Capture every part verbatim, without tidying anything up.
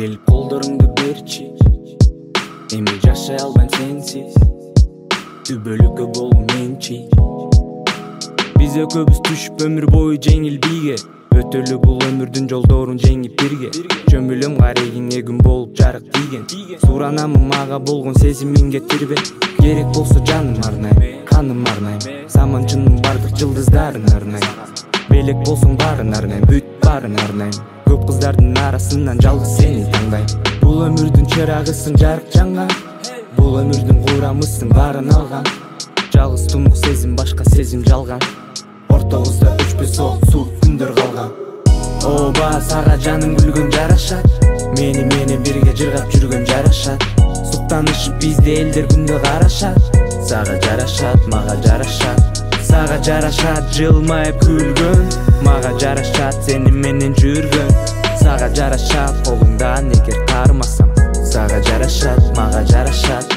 Келип колдоруңду берчи, эми жашай албайм сенсиз. Түбөлүккө болгум менчи. Биз экөөбүз түшүп өмүр бою жеңил бийге, өтөлү бул өмүрдүн жолдорун жеңип бирге. Жөмүлөм карегиңе күн болуп жарык тийген. Суранамын мага болгон сезимиңге тирбе. Керек болсо жаным арнайм, каным арнайм, саманчынын бардык жылдыздарын арнайм. Белек болсоң барын арнайм, бүт барын арнайм. Көп кыздардын арасынан жалгыз сени тандайм. Бул өмүрдүн чырагысың жарык жанган, бул өмүрдүн курамысың барын алган. Жалгыз тунук сезим, башка сезим жалган. Ортобузда өчпөс от суу күндөр калган. Ооба сага жаным күлгөн жарашат, мени менен бирге жыргап жүргөн жарашат. Суктанышып бизде элдер күндө карашат. Сага жарашат, мага жарашат. Сага жарашат жылмайып күлгөн, мага жарашат сени менен жүргөн. Сага жарашат колуңдан эгер кармасам. Сага жарашат, мага жарашат.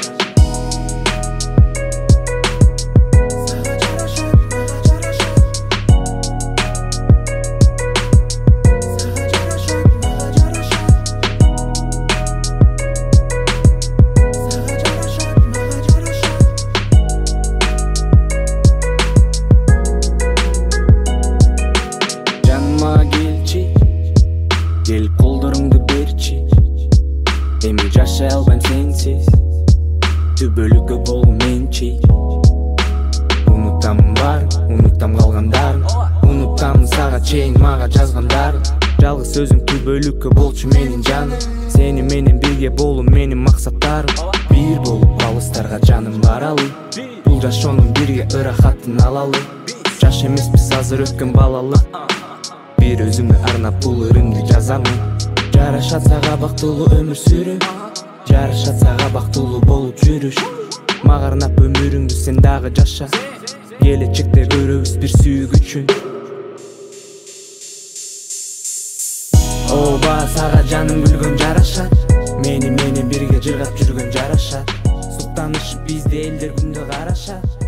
Келип колдоруңду берчи, эми жашай албайм сенсиз. Түбөлүккө болгум менчи. Унутамын барын, унутам калгандарын, унутамын сага чейин мага жазгандарын. Жалгыз өзүң түбөлүккө болчу менин жаным. Сени менен бирге болуу менин максаттарым. Бир болуп алыстарга жаным баралы. Бул жашоонун бирге ырахатын алалы. Жаш эмеспиз азыр өткөн балалык. Бир өзүңө арнап бул ырымды жазамын. Жарашат сага бактылуу өмүр сүрүү, жарашат сага бактылуу болуп жүрүш. Мага арнап өмүрүңдү сен дагы жаша, келечекте көрөбүз бир сүйгүчүн. Ооба сага жаным күлгөн жарашат, мени менен бирге жыргап жүргөн жарашат. Суктанышып бизде элдер күндө карашат.